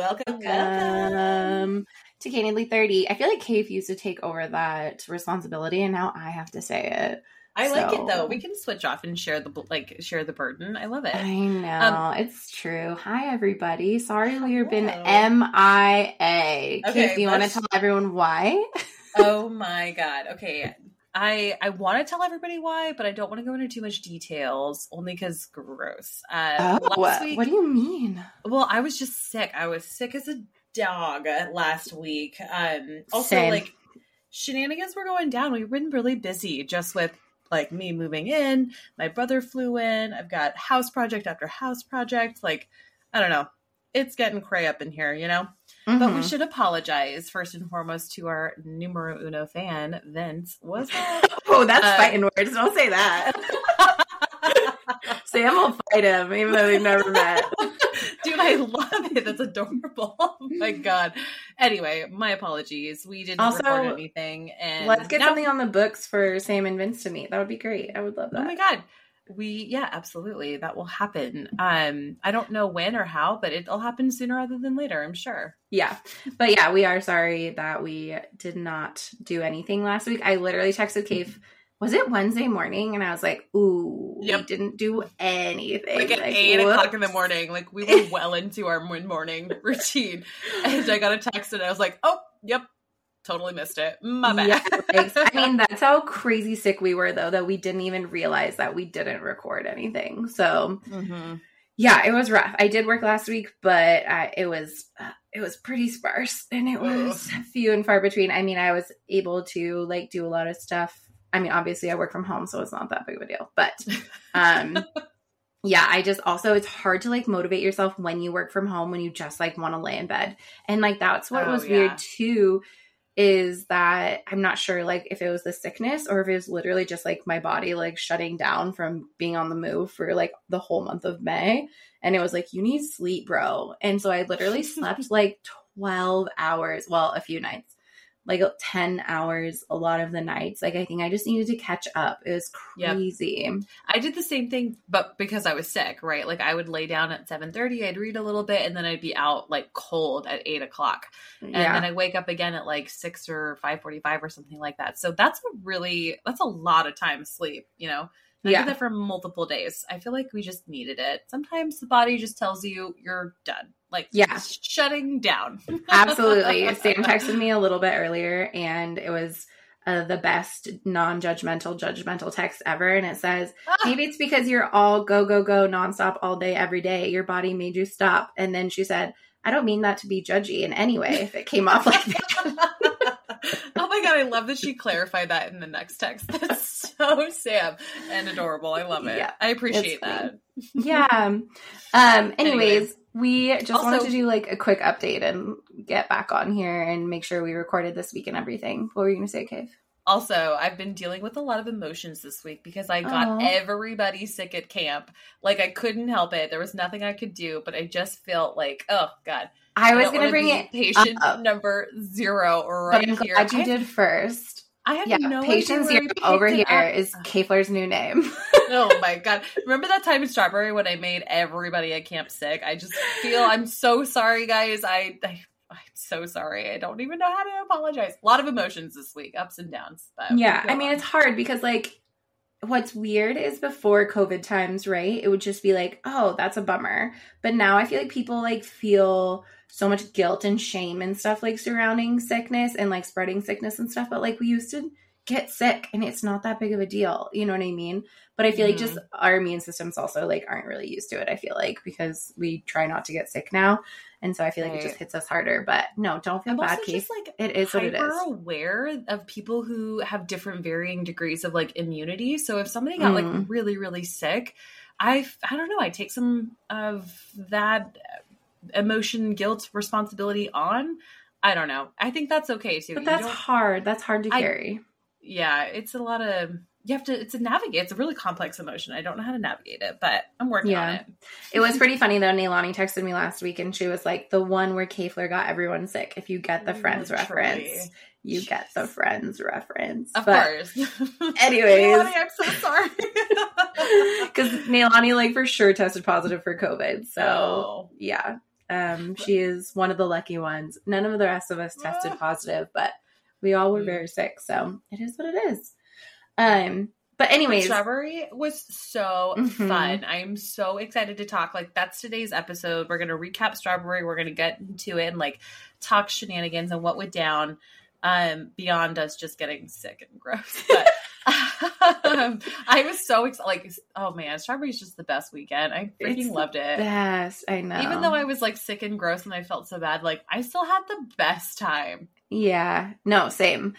Welcome to Candidly 30. I feel like Kate used to take over that responsibility, and now I have to say it. I like it though. We can switch off and share the burden. I love it. I know, it's true. Hi everybody. Sorry we've been MIA. Okay, Kate, do you want to tell everyone why? Oh my god. Okay. I want to tell everybody why, but I don't want to go into too much details, only because gross. Last week, what do you mean? Well, I was just sick. I was sick as a dog last week. Also, Same. like, shenanigans were going down. We've been really busy just with, like, me moving in. My brother flew in. I've got house project after house project. Like, I don't know. It's getting cray up in here, you know? Mm-hmm. But we should apologize first and foremost to our numero uno fan, Vince. What's that? Oh, that's fighting words. Don't say that. Sam will fight him, even though they've never met. Dude, I love it. That's adorable. Oh my god. Anyway, my apologies. We didn't record anything. And let's get something on the books for Sam and Vince to meet. That would be great. I would love that. Oh my god. Yeah, absolutely. That will happen. I don't know when or how, but it'll happen sooner rather than later, I'm sure. Yeah. But yeah, we are sorry that we did not do anything last week. I literally texted Cave, was it Wednesday morning? And I was like, ooh, we didn't do anything. Like at 8 o'clock in the morning. Like we were well into our morning routine. And I got a text and I was like, oh, yep. Totally missed it. My bad. Yeah, I mean, that's how crazy sick we were, though, that we didn't even realize that we didn't record anything. So, yeah, it was rough. I did work last week, but it was pretty sparse, and it was few and far between. I mean, I was able to, like, do a lot of stuff. I mean, obviously, I work from home, so it's not that big of a deal. But, yeah, I just also, it's hard to, like, motivate yourself when you work from home, when you just, like, want to lay in bed. And, like, that's what was weird, too, is that I'm not sure, like, if it was the sickness or if it was literally just, like, my body, like, shutting down from being on the move for, like, the whole month of May. And it was like, you need sleep, bro. And so I literally slept, like, 12 hours. Well, a few nights. Like, 10 hours a lot of the nights. Like, I think I just needed to catch up. It was crazy. Yep. I did the same thing, but because I was sick, right? Like, I would lay down at 7:30, I'd read a little bit, and then I'd be out, like, cold at 8 o'clock. And then I wake up again at, like, 6 or 5:45 or something like that. So that's a lot of time sleep, you know? And I did that for multiple days. I feel like we just needed it. Sometimes the body just tells you you're done. Like, shutting down. Absolutely. Sam texted me a little bit earlier, and it was the best non-judgmental, judgmental text ever. And it says, maybe it's because you're all go, go, go nonstop all day, every day. Your body made you stop. And then she said, I don't mean that to be judgy in any way if it came off like that. Oh my god, I love that she clarified that in the next text. That's so Sam and adorable. I love it. Yeah, I appreciate that. Yeah. Anyways, we just wanted to do, like, a quick update and get back on here and make sure we recorded this week and everything. What were you going to say, Cave? Also, I've been dealing with a lot of emotions this week because I got everybody sick at camp. Like, I couldn't help it. There was nothing I could do, but I just felt like, oh god. I was going to bring it patient number 0 right I'm here. Glad you did first. I have no patient idea 0 over here is Kayfler's new name. Oh my god. Remember that time in Strawberry when I made everybody at camp sick? I just feel, I'm so sorry, guys. I'm so sorry. I don't even know how to apologize. A lot of emotions this week, ups and downs. But yeah, I mean, it's hard because, like, what's weird is before COVID times, right? It would just be like, oh, that's a bummer. But now I feel like people, like, feel so much guilt and shame and stuff, like, surrounding sickness and, like, spreading sickness and stuff. But, like, we used to get sick and it's not that big of a deal. You know what I mean? But I feel like just our immune systems also, like, aren't really used to it, I feel like, because we try not to get sick now. And so I feel like it just hits us harder. But no, don't feel bad, Kate. Like, it is what it is. I'm hyper aware of people who have different varying degrees of, like, immunity. So if somebody got like really, really sick, I don't know, I take some of that emotion, guilt, responsibility on. I don't know. I think that's okay too. But that's hard. That's hard to carry. Yeah, it's a lot of, you have to, it's a navigate. It's a really complex emotion. I don't know how to navigate it, but I'm working on it. It was pretty funny though. Nailani texted me last week and she was like, the one where Kayfler got everyone sick. If you get the Friends reference, you get the Friends reference. Of course. Anyways. Nailani, I'm so sorry. Because Nailani, like, for sure tested positive for COVID. So, yeah. She is one of the lucky ones. None of the rest of us tested positive, but we all were very sick. So it is what it is. But anyways, Strawberry was so fun. I'm so excited to talk. Like, that's today's episode. We're going to recap Strawberry. We're going to get into it and like talk shenanigans and what went down beyond us just getting sick and gross. But I was so excited. Like, oh man, Strawberry is just the best weekend. I freaking loved it. Best, I know. Even though I was like sick and gross and I felt so bad, like I still had the best time. Yeah, no, same.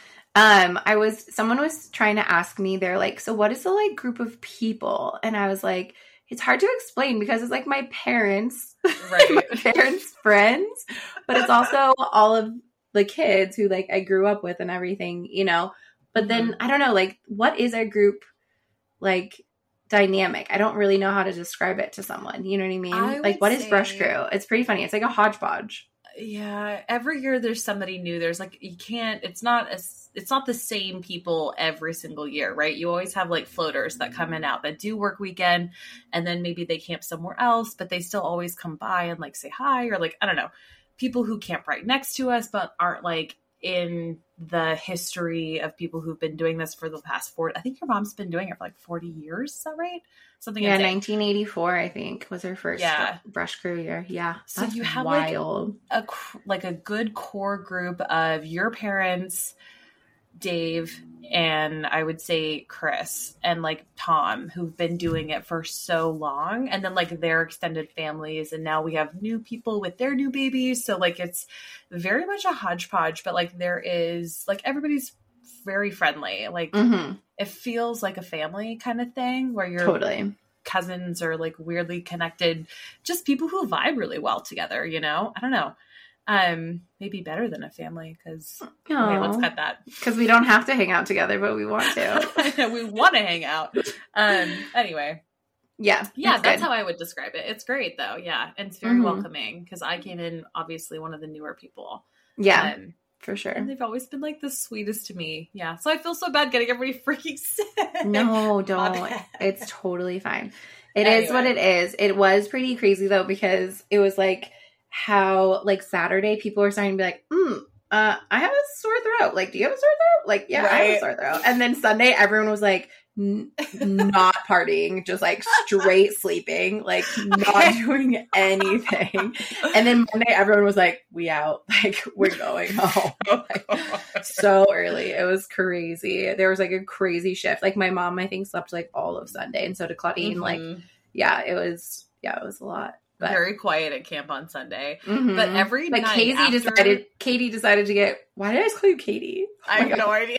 Someone was trying to ask me, they're like, so what is the like group of people? And I was like, it's hard to explain because it's like my parents, right? My parents' friends, but it's also all of the kids who like I grew up with and everything, you know. But then I don't know, like, what is our group like dynamic? I don't really know how to describe it to someone. You know what I mean? Like, what is Brush Crew? It's pretty funny. It's like a hodgepodge. Yeah, every year there's somebody new. There's like, you can't, it's not the same people every single year, right? You always have like floaters that come in and out that do work weekend, and then maybe they camp somewhere else, but they still always come by and like say hi, or like, I don't know, people who camp right next to us but aren't like in the history of people who've been doing this for the past 40. I think your mom's been doing it for like 40 years. Is that right? Something. Yeah, insane. 1984, I think, was her first Brush Crew year. Yeah, so you have wild. like a good core group of your parents, Dave, and I would say Chris and like Tom, who've been doing it for so long, and then like their extended families, and now we have new people with their new babies. So like it's very much a hodgepodge, but like there is like everybody's very friendly. Like it feels like a family kind of thing where you're totally cousins or like weirdly connected, just people who vibe really well together, you know? I don't know. Maybe better than a family because okay, let's cut that because we don't have to hang out together, but we want to. We want to hang out. Anyway, yeah, that's good. How I would describe it. It's great though, yeah, and it's very welcoming because I came in obviously one of the newer people. Yeah, for sure. And they've always been like the sweetest to me. Yeah, so I feel so bad getting everybody freaking sick. No, don't. It's totally fine. It is what it is. It was pretty crazy though because it was like. How like Saturday people were starting to be like, I have a sore throat. Like, do you have a sore throat? Like, yeah, right. I have a sore throat. And then Sunday, everyone was like, not partying, just like straight sleeping, like not doing anything. And then Monday, everyone was like, we out, like we're going home. Like, so early. It was crazy. There was like a crazy shift. Like my mom, I think, slept like all of Sunday, and so did Claudine. Like, it was a lot. But, very quiet at camp on Sunday. But every night Katie decided to get, why did I just call you Katie? I have no idea.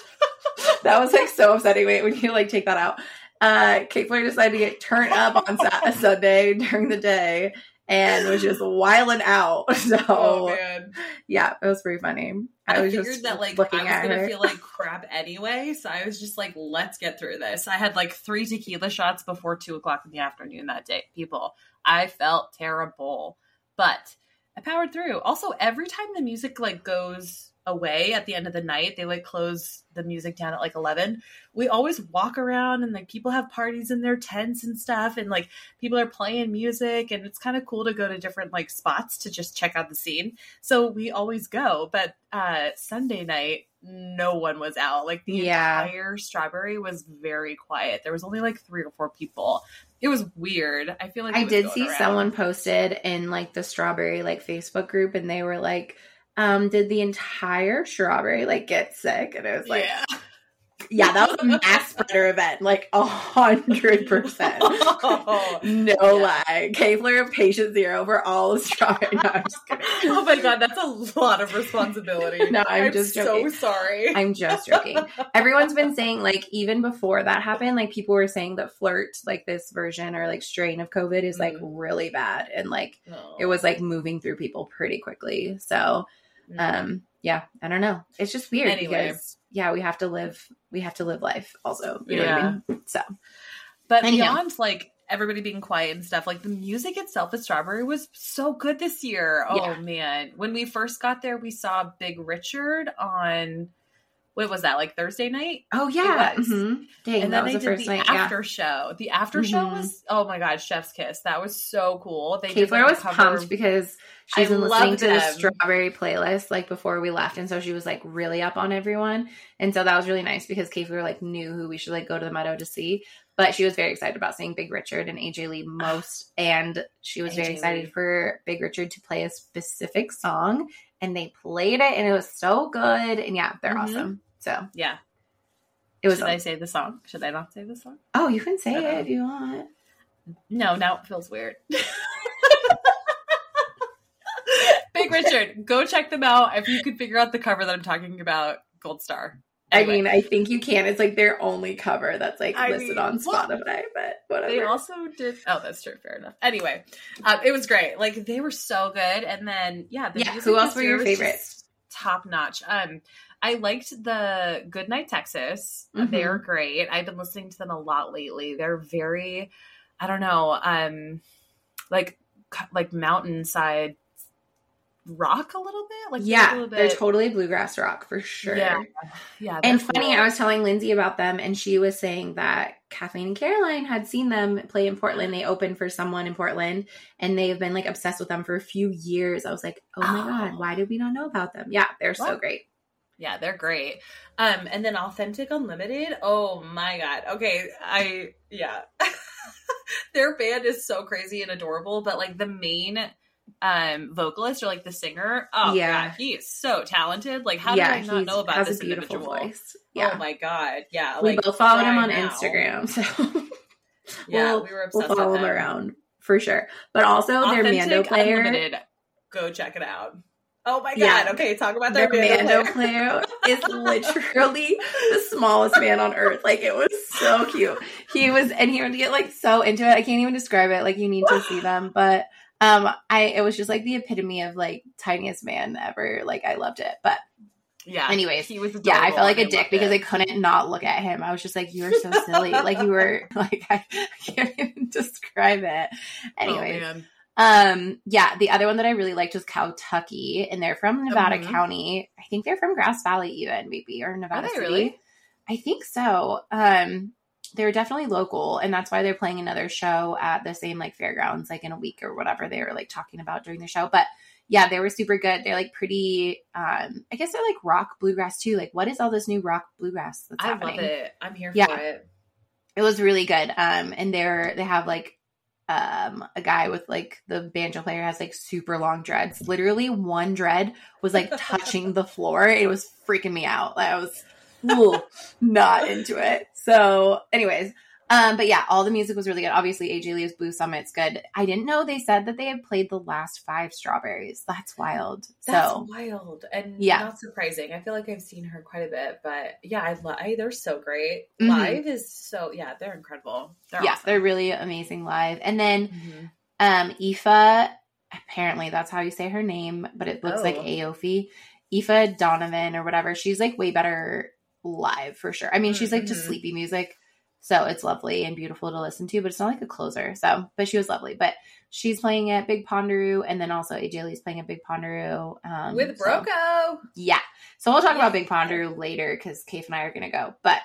That was like so upsetting. Wait, when you like take that out. Kate Flair decided to get turned up on Sunday during the day and was just wilding out. So yeah, it was pretty funny. I was figured just that like I was gonna feel like crap anyway, so I was just like, let's get through this. I had like 3 tequila shots before 2:00 in the afternoon that day. People, I felt terrible, but I powered through. Also, every time the music like goes away at the end of the night, they like close the music down at like 11. We always walk around and like people have parties in their tents and stuff, and like people are playing music, and it's kind of cool to go to different like spots to just check out the scene. So we always go, but Sunday night no one was out. Like the entire Strawberry was very quiet. There was only like 3 or 4 people. It was weird. I feel like I did see someone posted in like the Strawberry like Facebook group, and they were like, did the entire Strawberry like get sick? And it was like, yeah, that was a mass spreader event, like 100%. No lie. Kayfler, patient zero for all of Strawberry. No, I'm just kidding. Oh my God, that's a lot of responsibility. No, I'm just joking. So sorry. I'm just joking. Everyone's been saying, like, even before that happened, like, people were saying that Flirt, like, this version or, like, strain of COVID is, like, really bad. And, like, it was, like, moving through people pretty quickly. So, yeah, I don't know. It's just weird because we have to live life also. You know what I mean? So, but beyond like everybody being quiet and stuff, like the music itself at Strawberry was so good this year. Oh man. When we first got there, we saw Big Richard on what was that, like Thursday night? Oh yeah. Mm-hmm. Dang, and then they did the after show. The after show was, oh my God, chef's kiss. That was so cool. Kayfler was pumped because she's been listening to the Strawberry playlist like before we left, and so she was like really up on everyone, and so that was really nice because Kayfler like knew who we should like go to the Meadow to see. But she was very excited about seeing Big Richard and AJ Lee most, and she was very excited for Big Richard to play a specific song, and they played it, and it was so good. And yeah, they're awesome. So yeah, it was. Should I say the song? Should I not say the song? Oh, you can say it if you want. No, now it feels weird. Big Richard, go check them out. If you could figure out the cover that I'm talking about, Gold Star. Anyway. I mean, I think you can. It's like their only cover that's like listed on Spotify, but whatever. They also did. Oh, that's true. Fair enough. Anyway, it was great. Like they were so good. And then, who else were your favorites? Top notch. I liked the Goodnight Texas. Mm-hmm. They're great. I've been listening to them a lot lately. They're very, I don't know, like mountainside rock a little bit. Like they're totally bluegrass rock for sure. Yeah. And funny, I was telling Lindsay about them, and she was saying that Kathleen and Caroline had seen them play in Portland. They opened for someone in Portland, and they've been like obsessed with them for a few years. I was like, oh my God, why did we not know about them? Yeah, they're so great. Yeah, they're great. And then Authentic Unlimited. Oh my God. Okay. Their band is so crazy and adorable, but like the main vocalist or like the singer, God, he is so talented. Like how did I not know about this individual voice? Yeah. Oh my God. Yeah. We both followed him on Instagram. So we were obsessed we'll follow him around for sure. But also their Mando player. Unlimited, go check it out. Oh my God. Yeah. Okay, talk about their Mando player is literally the smallest man on earth. Like it was so cute. He would get like so into it. I can't even describe it. Like you need to see them. But it was just like the epitome of like tiniest man ever. Like I loved it. But anyways, he was I felt like a dick because I couldn't not look at him. I was just like, you were so silly. Like you were like, I can't even describe it. Anyways. Oh, man. The other one that I really liked was Cowtucky, and they're from Nevada County. I think they're from Grass Valley even, maybe, or Nevada City. Really? I think so. They're definitely local, and that's why they're playing another show at the same like fairgrounds, like in a week or whatever they were like talking about during the show. But yeah, they were super good. They're like pretty, I guess they're like rock bluegrass too. Like what is all this new rock bluegrass that's happening? I love it. I'm here for it. It was really good. And they have like, a guy with like the banjo player has like super long dreads. Literally one dread was like touching the floor. It was freaking me out. Like, I was not into it. So anyways, but yeah, all the music was really good. Obviously AJ Lee's Blue Summit's good. I didn't know they said that they had played the last 5 Strawberries. That's wild. That's wild. And not surprising. I feel like I've seen her quite a bit, but yeah, they're so great. Mm-hmm. Live is so, they're incredible. They're awesome. They're really amazing live. And then, Aoife, apparently that's how you say her name, but it looks like Aoife. Aoife Donovan or whatever. She's like way better live for sure. I mean, she's like just sleepy music. So it's lovely and beautiful to listen to, but it's not like a closer. So, but she was lovely. But she's playing at Big Ponderoos, and then also AJ Lee's playing at Big Ponderoos. With Broco. So we'll talk about Big Ponderoos later because Kate and I are going to go. But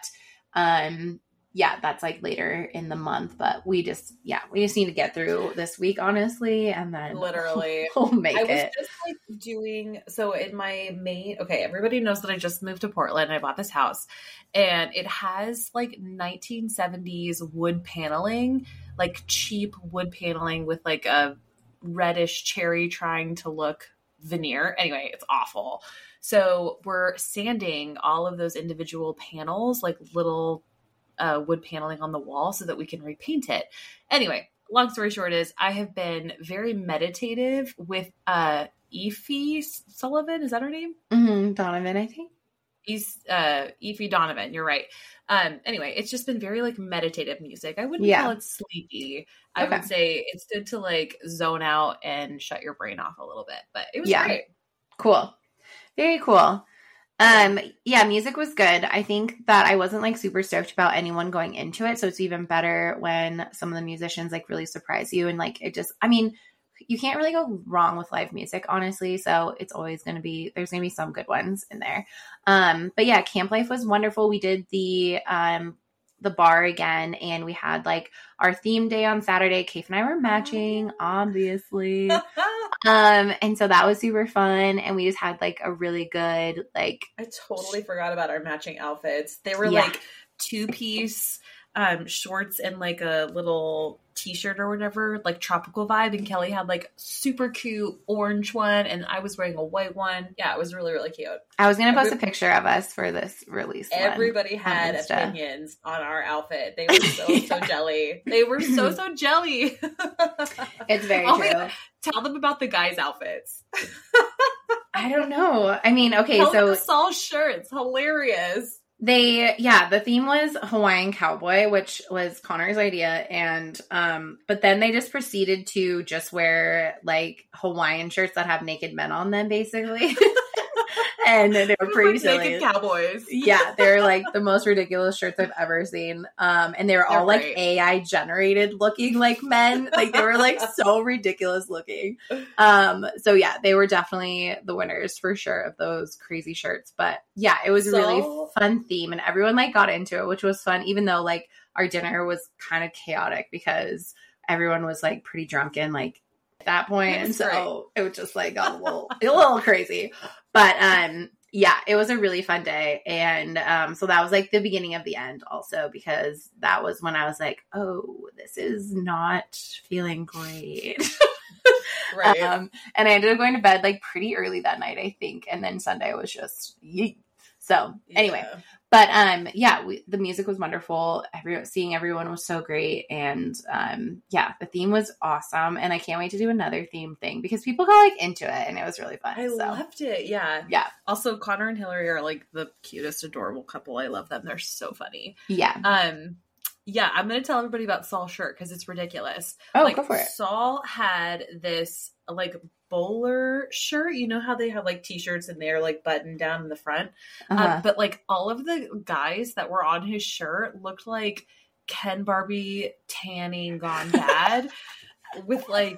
that's like later in the month. But we just need to get through this week, honestly, and then literally we'll make it. I was just like doing so in my main. Okay, everybody knows that I just moved to Portland. I bought this house, and it has like 1970s wood paneling, like cheap wood paneling with like a reddish cherry trying to look veneer. Anyway, it's awful. So we're sanding all of those individual panels, like little wood paneling on the wall so that we can repaint it. Anyway, long story short is I have been very meditative with Aoife Sullivan. Is that her name? Mm-hmm. Donovan, I think. Aoife Donovan. You're right. Anyway, it's just been very like meditative music. I wouldn't call it sleepy. I would say it's good to like zone out and shut your brain off a little bit, but it was great. Cool. Very cool. Music was good. I think that I wasn't like super stoked about anyone going into it. So it's even better when some of the musicians like really surprise you. And like, it just, I mean, you can't really go wrong with live music, honestly. So it's always going to be, there's going to be some good ones in there. But yeah, camp life was wonderful. We did the bar again, and we had like our theme day on Saturday. Kaif and I were matching, obviously. And so that was super fun. And we just had like a really good, like, I totally forgot about our matching outfits. They were like 2-piece shorts and like a little t-shirt or whatever, like tropical vibe, and Kelly had like super cute orange one and I was wearing a white one. Yeah, it was really, really cute. I was gonna post a picture of us for this release. Everybody had opinions on our outfit. They were so jelly. They were so jelly. It's very true. Tell them about the guys' outfits. I don't know. I mean, okay, Tell so them the Saul shirts, hilarious. The theme was Hawaiian cowboy, which was Connor's idea. And, but then they just proceeded to just wear like Hawaiian shirts that have naked men on them, basically. And they were pretty silly. Naked cowboys. Yeah, they're like the most ridiculous shirts I've ever seen. And they were all like AI generated looking like men. Like they were like so ridiculous looking. So yeah, they were definitely the winners for sure of those crazy shirts. But yeah, it was a really fun theme and everyone like got into it, which was fun, even though like our dinner was kind of chaotic because everyone was like pretty drunken like at that point. And so it was just like got a little crazy. But yeah, it was a really fun day. And so that was like the beginning of the end also, because that was when I was like, oh, this is not feeling great. Right. And I ended up going to bed like pretty early that night, I think. And then Sunday was just yeet. So anyway, but yeah, the music was wonderful. Seeing everyone was so great. And yeah, the theme was awesome. And I can't wait to do another theme thing because people got like into it and it was really fun. I loved it. Yeah. Yeah. Also, Connor and Hillary are like the cutest, adorable couple. I love them. They're so funny. Yeah. Yeah, I'm going to tell everybody about Saul's shirt because it's ridiculous. Oh, go for it. Saul had this like bowler shirt. You know how they have like t-shirts and they're like buttoned down in the front? But like all of the guys that were on his shirt looked like Ken Barbie tanning gone bad. With like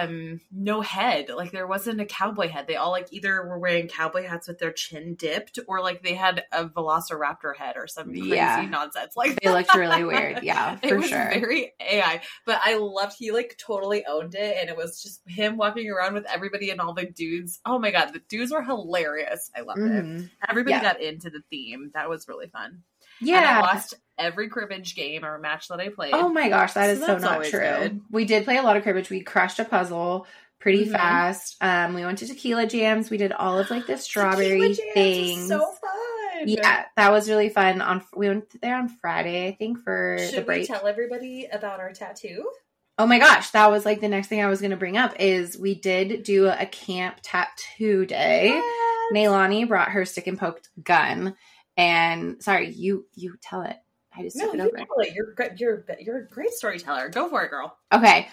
no head. Like there wasn't a cowboy head. They all like either were wearing cowboy hats with their chin dipped or like they had a velociraptor head or some crazy nonsense. Like they looked really weird. Yeah, for sure. It was very AI. But I loved he like totally owned it and it was just him walking around with everybody and all the dudes. Oh my god, the dudes were hilarious. I loved it. Everybody got into the theme. That was really fun. Yeah. And I lost every cribbage game or match that I played. Oh my gosh, that is so not true. Good. We did play a lot of cribbage. We crushed a puzzle pretty fast. We went to tequila jams. We did all of like the strawberry things. So fun. Yeah, that was really fun. We went there on Friday, I think, for the break. Should we tell everybody about our tattoo? Oh my gosh, that was like the next thing I was going to bring up is we did do a camp tattoo day. Yes. Nailani brought her stick and poked gun. And sorry, you tell it. I just took it over. You're a great storyteller. Go for it, girl. Okay.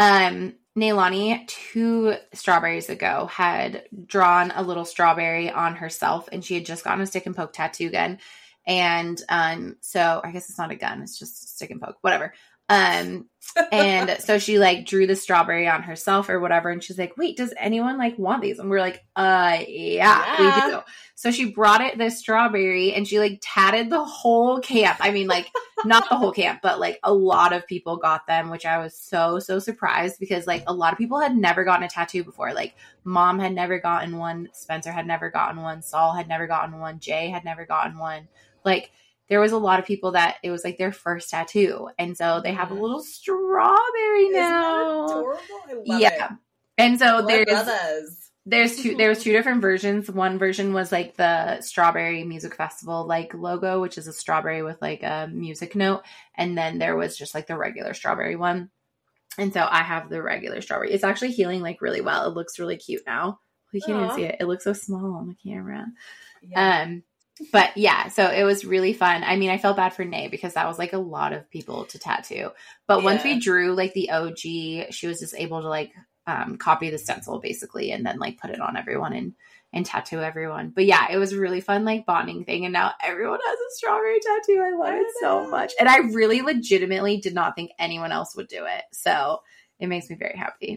Nailani 2 strawberries ago had drawn a little strawberry on herself, and she had just gotten a stick and poke tattoo gun. And so I guess it's not a gun; it's just a stick and poke, whatever. And so she like drew the strawberry on herself or whatever. And she's like, wait, does anyone like want these? And we're like, yeah, we do. So she brought this strawberry and she like tatted the whole camp. I mean, like not the whole camp, but like a lot of people got them, which I was so surprised because like a lot of people had never gotten a tattoo before. Like Mom had never gotten one. Spencer had never gotten one. Saul had never gotten one. Jay had never gotten one. Like, there was a lot of people that it was like their first tattoo. And so they have a little strawberry now. Isn't that adorable? I love it. And so there was 2 different versions. One version was like the Strawberry Music Festival like logo, which is a strawberry with like a music note. And then there was just like the regular strawberry one. And so I have the regular strawberry. It's actually healing like really well. It looks really cute now. You can't even see it. It looks so small on the camera. Yeah. But yeah, so it was really fun. I mean, I felt bad for Nay because that was like a lot of people to tattoo. But once we drew like the OG, she was just able to like copy the stencil basically and then like put it on everyone and tattoo everyone. But yeah, it was a really fun like bonding thing. And now everyone has a strawberry tattoo. I love it so much. And I really legitimately did not think anyone else would do it. So it makes me very happy that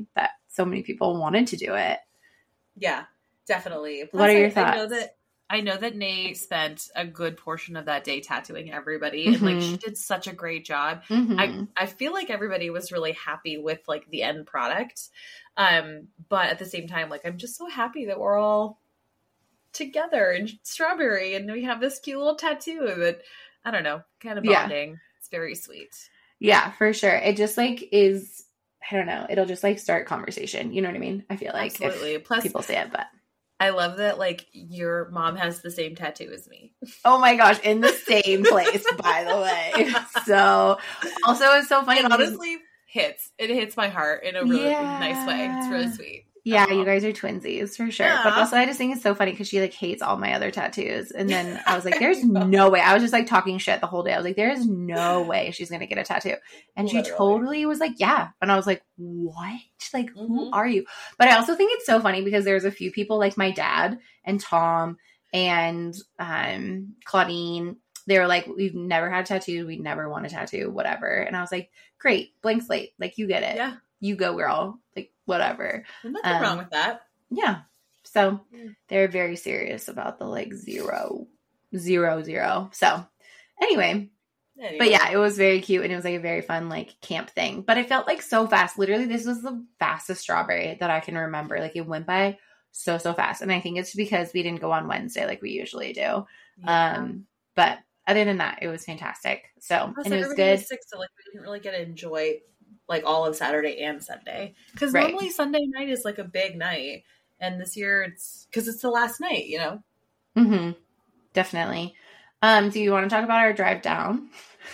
so many people wanted to do it. Yeah, definitely. Plus, what are your thoughts? I know that Nay spent a good portion of that day tattooing everybody, and like she did such a great job. I feel like everybody was really happy with like the end product, but at the same time, like I'm just so happy that we're all together in Strawberry, and we have this cute little tattoo that I don't know, kind of bonding. Yeah. It's very sweet. Yeah, for sure. It just like is. I don't know. It'll just like start conversation. You know what I mean? I feel like absolutely. Plus, people say it, but. I love that, like, your mom has the same tattoo as me. Oh my gosh, in the same place, by the way. So, also, it's so funny. It honestly hits. It hits my heart in a really nice way. It's really sweet. Yeah, you guys are twinsies, for sure. Yeah. But also, I just think it's so funny because she, like, hates all my other tattoos. And then I was like, there's no way. I was just, like, talking shit the whole day. I was like, there's no way she's going to get a tattoo. And she totally was like, yeah. And I was like, what? Like, who are you? But I also think it's so funny because there's a few people, like my dad and Tom and Claudine. They were like, we've never had a tattoo. We never want a tattoo, whatever. And I was like, great, blank slate. Like, you get it. Yeah. You go, girl. Like, whatever. There's nothing wrong with that. Yeah. So they're very serious about the like 0, 0, 0. So anyway. But yeah, it was very cute and it was like a very fun like camp thing. But it felt like so fast. Literally, this was the fastest Strawberry that I can remember. Like it went by so fast. And I think it's because we didn't go on Wednesday like we usually do. Yeah. But other than that, it was fantastic. So and it was good. Was sick, so like we didn't really get to enjoy like all of Saturday and Sunday. Because normally Sunday night is like a big night. And this year it's because it's the last night, you know? Mm-hmm. Definitely. Do you want to talk about our drive down?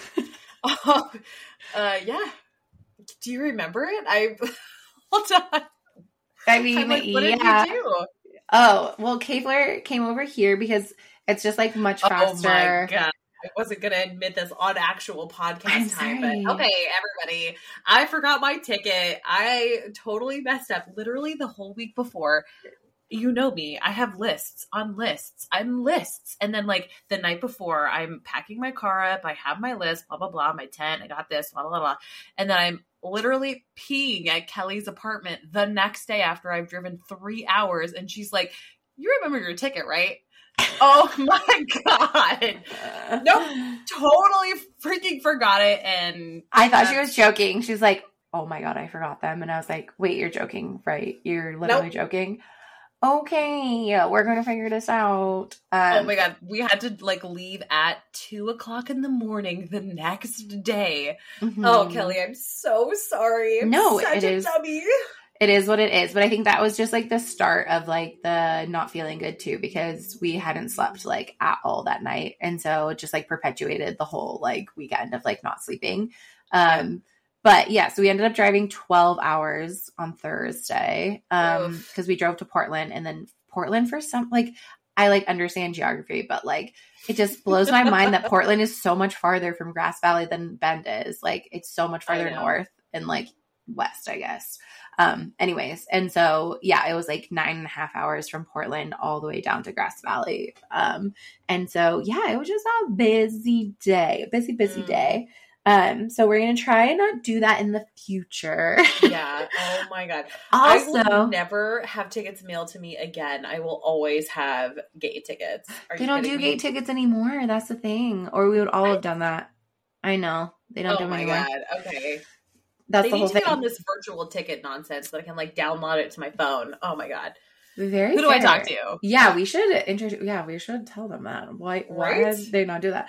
Yeah. Do you remember it? Hold on. I mean, like, what did you do? Oh, well, Kayfler came over here because it's just like much faster. Oh my God. I wasn't going to admit this on actual podcast time, but okay, everybody, I forgot my ticket. I totally messed up literally the whole week before. You know me. I have lists on lists. I'm lists. And then like the night before I'm packing my car up. I have my list, blah, blah, blah, my tent. I got this, blah, blah, blah. And then I'm literally peeing at Kelly's apartment the next day after I've driven 3 hours. And she's like, you remember your ticket, right? Oh my God. Nope. Totally freaking forgot it. And I thought she was joking. She's like, oh my God, I forgot them. And I was like, wait, you're joking, right? You're literally joking. Okay, we're going to figure this out. Oh my God. We had to like leave at 2:00 in the morning the next day. Mm-hmm. Oh, Kelly, I'm so sorry. I'm such a dummy. It is what it is. But I think that was just like the start of like the not feeling good too, because we hadn't slept like at all that night. And so it just like perpetuated the whole like weekend of like not sleeping. But yeah, so we ended up driving 12 hours on Thursday because we drove to Portland, and then Portland for some, like, I like understand geography, but like it just blows my mind that Portland is so much farther from Grass Valley than Bend is. Like it's so much farther north and like west, I guess. Anyways. And so, yeah, it was like 9.5 hours from Portland all the way down to Grass Valley. And so, yeah, it was just a busy day, busy day. So we're going to try and not do that in the future. Yeah. Oh my God. Also, I will never have tickets mailed to me again. I will always have gate tickets. They don't do gate tickets anymore. That's the thing. Or we would all have done that. I know. They don't do them anymore. Oh my God. Okay. That's the whole thing. Get on this virtual ticket nonsense so I can like download it to my phone. Oh my God. Who do I talk to? Yeah, we should we should tell them that. Why did they not do that?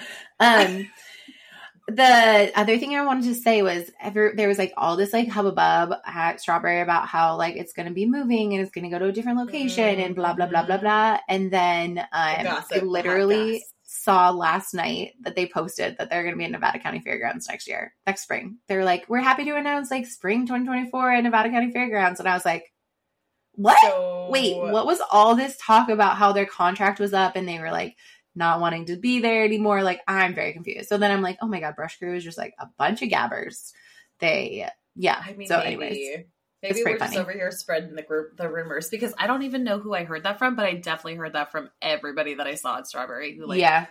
The other thing I wanted to say was there was like all this like hubbub at Strawberry about how like it's going to be moving and it's going to go to a different location and blah, blah, blah, blah, blah. And then I literally saw last night that they posted that they're going to be in Nevada County Fairgrounds next spring. They're like, we're happy to announce like spring 2024 at Nevada County Fairgrounds. And I was like, what? Wait, what was all this talk about how their contract was up and they were like, not wanting to be there anymore? Like, I'm very confused. So then I'm like, oh my God, Brush Crew is just like a bunch of gabbers. I mean, so anyways, maybe we're just over here spreading the rumors, because I don't even know who I heard that from, but I definitely heard that from everybody that I saw at Strawberry who like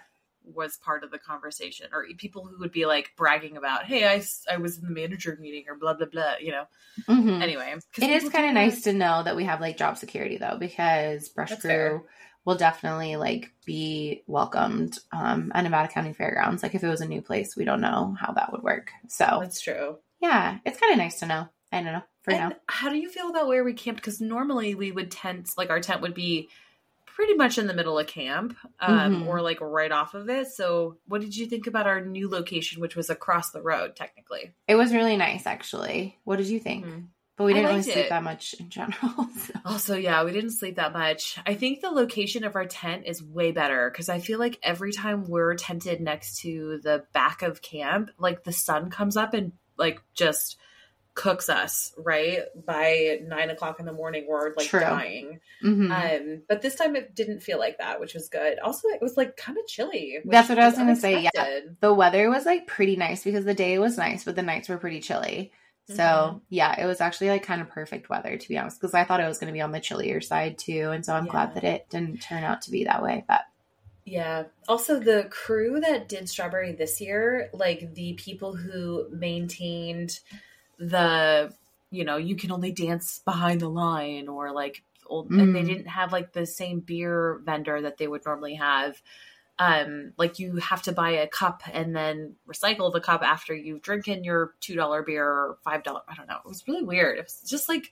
was part of the conversation, or people who would be like bragging about, hey, I was in the manager meeting or blah, blah, blah, you know? Mm-hmm. Anyway. It is kind of nice to know that we have like job security though, because Brush That's Crew fair. will definitely like be welcomed at Nevada County Fairgrounds. Like if it was a new place, we don't know how that would work. So that's true. Yeah, it's kind of nice to know. I don't know for now. How do you feel about where we camped? Because normally we would our tent would be pretty much in the middle of camp, or like right off of it. So what did you think about our new location, which was across the road technically? It was really nice, actually. What did you think? Mm-hmm. But we didn't really sleep that much in general. So. Also, yeah, we didn't sleep that much. I think the location of our tent is way better because I feel like every time we're tented next to the back of camp, like the sun comes up and like just cooks us, right? By 9 o'clock in the morning, we're like dying. Mm-hmm. But this time it didn't feel like that, which was good. Also, it was like kind of chilly. That's what I was going to say. Yeah. The weather was like pretty nice because the day was nice, but the nights were pretty chilly. So yeah, it was actually like kind of perfect weather, to be honest, because I thought it was going to be on the chillier side too. And so I'm glad that it didn't turn out to be that way. But yeah. Also, the crew that did Strawberry this year, like the people who maintained the, you can only dance behind the line, or like and they didn't have like the same beer vendor that they would normally have. Like you have to buy a cup and then recycle the cup after you've drinking your $2 beer or $5. I don't know. It was really weird. It was just like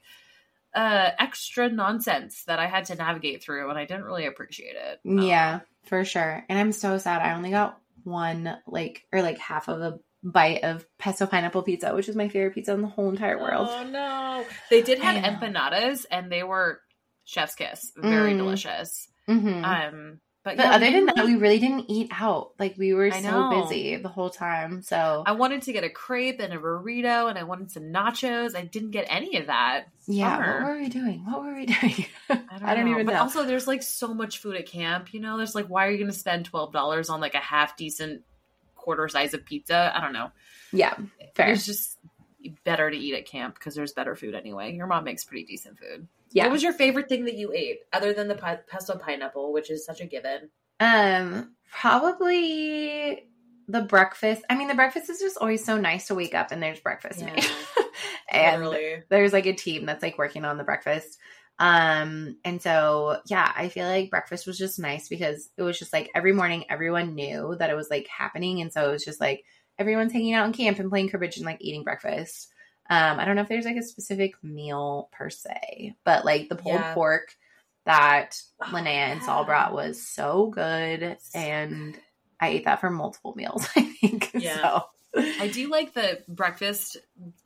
extra nonsense that I had to navigate through, and I didn't really appreciate it. Yeah, for sure. And I'm so sad. I only got one, half of a bite of pesto pineapple pizza, which is my favorite pizza in the whole entire world. Oh no. They did have empanadas, and they were chef's kiss. Very delicious. Mm-hmm. But other than that, we really didn't eat out. Like, we were so busy the whole time. So I wanted to get a crepe and a burrito, and I wanted some nachos. I didn't get any of that. Yeah. What were we doing? I don't even know. But also, there's like so much food at camp. There's like, why are you going to spend $12 on like a half decent quarter size of pizza? I don't know. Yeah. Fair. It's just better to eat at camp because there's better food anyway. Your mom makes pretty decent food. Yeah. What was your favorite thing that you ate other than the pesto pineapple, which is such a given? Probably the breakfast. I mean, the breakfast is just always so nice to wake up and there's breakfast made. And literally. There's like a team that's like working on the breakfast. And so, yeah, I feel like breakfast was just nice because it was just like every morning, everyone knew that it was like happening. And so it was just like everyone's hanging out in camp and playing cribbage and like eating breakfast. I don't know if there's like a specific meal per se, but like the pulled pork that Linnea and Saul brought was so good, and I ate that for multiple meals, I think. Yeah. So. I do like the breakfast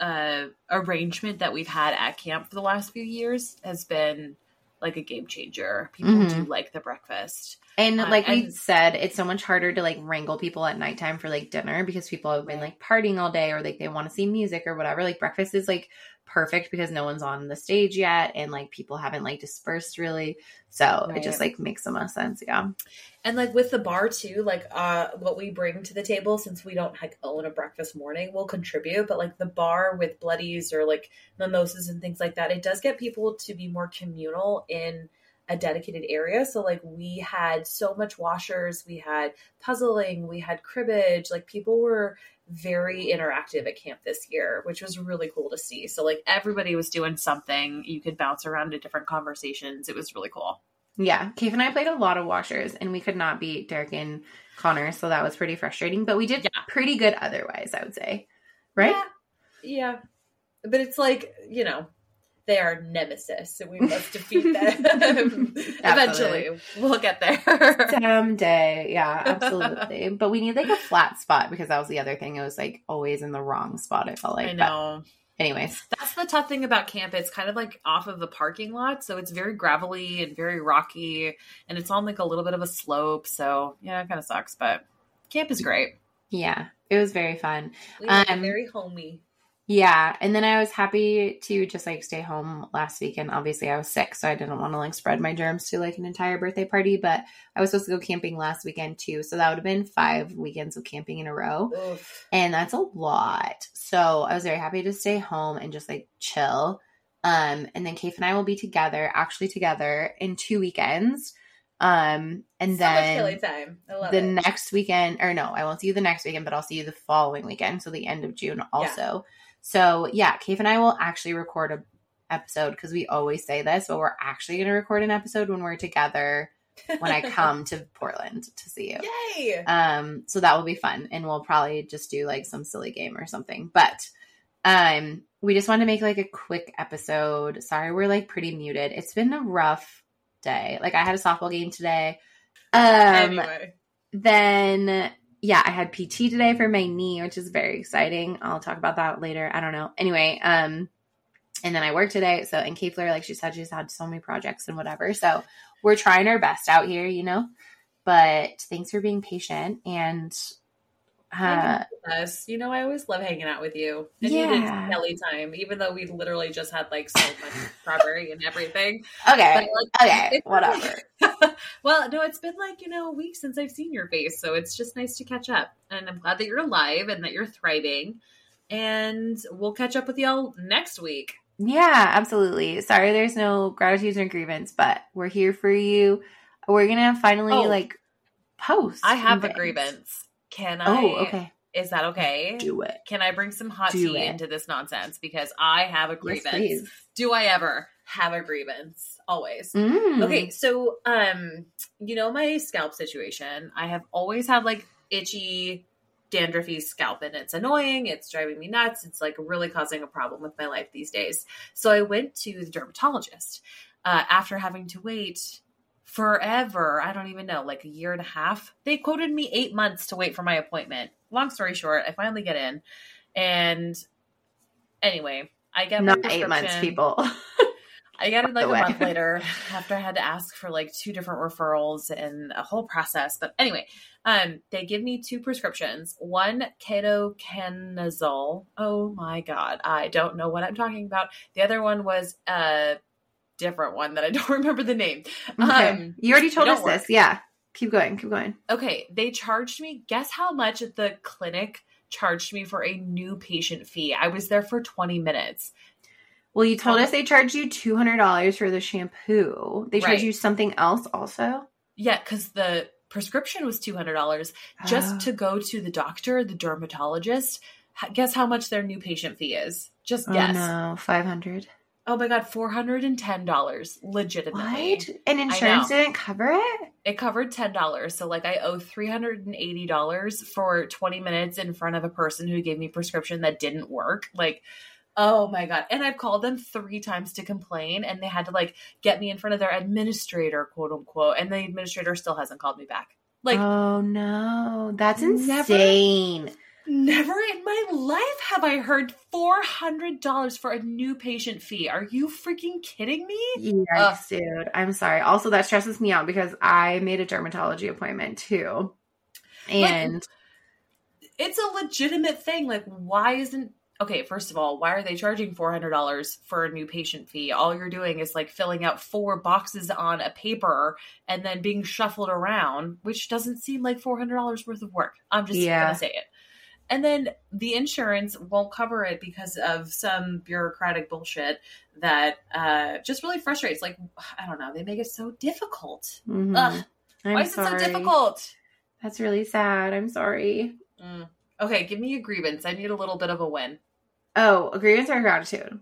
arrangement that we've had at camp for the last few years has been like a game changer. People do like the breakfast. And like we said, it's so much harder to like wrangle people at nighttime for like dinner because people have been like partying all day, or like they want to see music or whatever. Like breakfast is like perfect because no one's on the stage yet, and like people haven't like dispersed really. So it just like makes the most sense. Yeah. And like with the bar too, like what we bring to the table, since we don't like own a breakfast morning, will contribute. But like the bar with bloodies or like mimosas and things like that, it does get people to be more communal in a dedicated area. So like we had so much washers, we had puzzling, we had cribbage, like people were very interactive at camp this year, which was really cool to see. So like everybody was doing something. You could bounce around to different conversations. It was really cool. Yeah. Keith and I played a lot of washers, and we could not beat Derek and Connor. So that was pretty frustrating, but we did pretty good otherwise, I would say. Right? Yeah. But it's like, they are nemesis, and we must defeat them. Eventually. We'll get there. Someday. Yeah, absolutely. But we need like a flat spot because that was the other thing. It was like always in the wrong spot, I felt like. I know. But anyways. That's the tough thing about camp. It's kind of like off of the parking lot. So it's very gravelly and very rocky, and it's on like a little bit of a slope. So yeah, it kind of sucks, but camp is great. Yeah, it was very fun. Very homey. Yeah. And then I was happy to just like stay home last weekend. Obviously I was sick, so I didn't want to like spread my germs to like an entire birthday party, but I was supposed to go camping last weekend too. So that would have been 5 weekends of camping in a row. Oof. And that's a lot. So I was very happy to stay home and just like chill. And then Kaif and I will be together in 2 weekends. And so then much Kelly time. I love the it. next weekend, or no, I won't see you the next weekend, but I'll see you the following weekend. So the end of June also. Yeah. So yeah, Kate and I will actually record a episode because we always say this, but we're actually going to record an episode when we're together when I come to Portland to see you. Yay! So that will be fun, and we'll probably just do like some silly game or something. But we just wanted to make like a quick episode. Sorry, we're like pretty muted. It's been a rough day. Like I had a softball game today. Anyway. Then yeah, I had PT today for my knee, which is very exciting. I'll talk about that later. I don't know. Anyway, and then I worked today. So, and Kayfler, like she said, she's had so many projects and whatever. So we're trying our best out here, you know, but thanks for being patient. And, you know, I always love hanging out with you. And you did Kelly time, even though we literally just had like so much strawberry and everything. Okay. But, like, okay. Whatever. Well, no, it's been like, you know, a week since I've seen your face. So it's just nice to catch up. And I'm glad that you're alive and that you're thriving. And we'll catch up with y'all next week. Yeah, absolutely. Sorry, there's no gratitudes or grievance, but we're here for you. We're going to finally like post. I have a grievance. Can I? Oh, okay. Is that okay? Do it. Can I bring some hot tea into this nonsense? Because I have a grievance. Yes, do I ever have a grievance? Always. Okay, so, you know, my scalp situation, I have always had like itchy, dandruffy scalp, and it's annoying. It's driving me nuts. It's like really causing a problem with my life these days. So I went to the dermatologist after having to wait forever. I don't even know, like a year and a half. They quoted me 8 months to wait for my appointment. Long story short, I finally get in. And anyway, I get not 8 months, people. I got it like a month later after I had to ask for like 2 different referrals and a whole process. But anyway, they give me 2 prescriptions. One, ketoconazole. Oh my God. I don't know what I'm talking about. The other one was a different one that I don't remember the name. Okay. You already told us this. Yeah. Keep going. Okay. They charged me. Guess how much the clinic charged me for a new patient fee? I was there for 20 minutes. Well, you told us they charged you $200 for the shampoo. They charged you something else also? Yeah, because the prescription was $200 just to go to the doctor, the dermatologist. Guess how much their new patient fee is? Just guess. Oh, no. $500. Oh, my God. $410. Legitimately. What? And insurance didn't cover it? It covered $10. So, like, I owe $380 for 20 minutes in front of a person who gave me a prescription that didn't work. Like, oh my God. And I've called them 3 times to complain, and they had to like get me in front of their administrator, quote unquote. And the administrator still hasn't called me back. Like, oh no, that's insane. Never in my life have I heard $400 for a new patient fee. Are you freaking kidding me? Yes, dude. I'm sorry. Also, that stresses me out because I made a dermatology appointment too. And like, it's a legitimate thing. Like, why isn't okay, first of all, why are they charging $400 for a new patient fee? All you're doing is like filling out 4 boxes on a paper and then being shuffled around, which doesn't seem like $400 worth of work. I'm just going to say it. And then the insurance won't cover it because of some bureaucratic bullshit that just really frustrates. Like, I don't know. They make it so difficult. Why is it so difficult? That's really sad. I'm sorry. Okay, give me a grievance. I need a little bit of a win. Oh, a grievance or gratitude?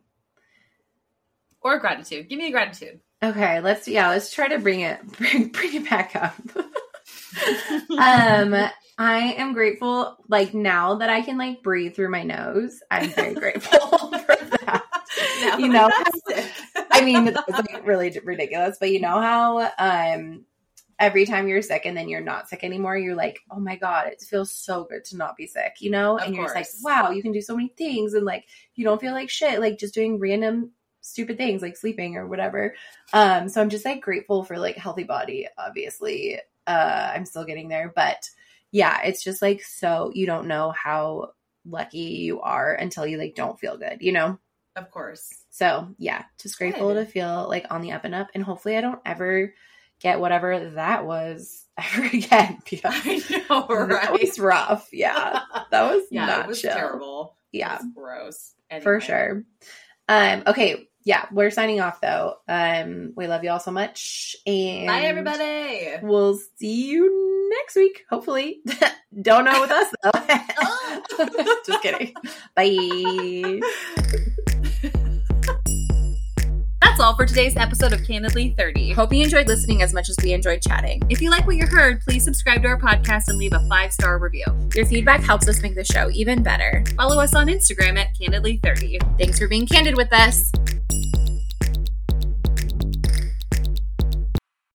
Or gratitude. Give me a gratitude. Okay, let's try to bring it back up. I am grateful, like, now that I can, like, breathe through my nose. I'm very grateful for that. You know, I mean, it's like really ridiculous, but you know how every time you're sick and then you're not sick anymore, you're like, oh my God, it feels so good to not be sick, you know? And you're just like, wow, you can do so many things. And like, you don't feel like shit, like just doing random stupid things like sleeping or whatever. So I'm just like grateful for like healthy body. Obviously, I'm still getting there, but yeah, it's just like, so you don't know how lucky you are until you like don't feel good, you know? Of course. So yeah, just grateful to feel like on the up and up, and hopefully I don't ever get whatever that was ever again. I know, right? That was rough. Yeah. That was not it was chill. Terrible. Yeah. It was gross. Anyway. For sure. Okay. yeah, we're signing off though. We love you all so much. And bye, everybody. We'll see you next week, hopefully. Don't know with us though. Just kidding. Bye. That's all for today's episode of Candidly 30. Hope you enjoyed listening as much as we enjoyed chatting. If you like what you heard, please subscribe to our podcast and leave a 5-star review. Your feedback helps us make the show even better. Follow us on Instagram at Candidly 30. Thanks for being candid with us.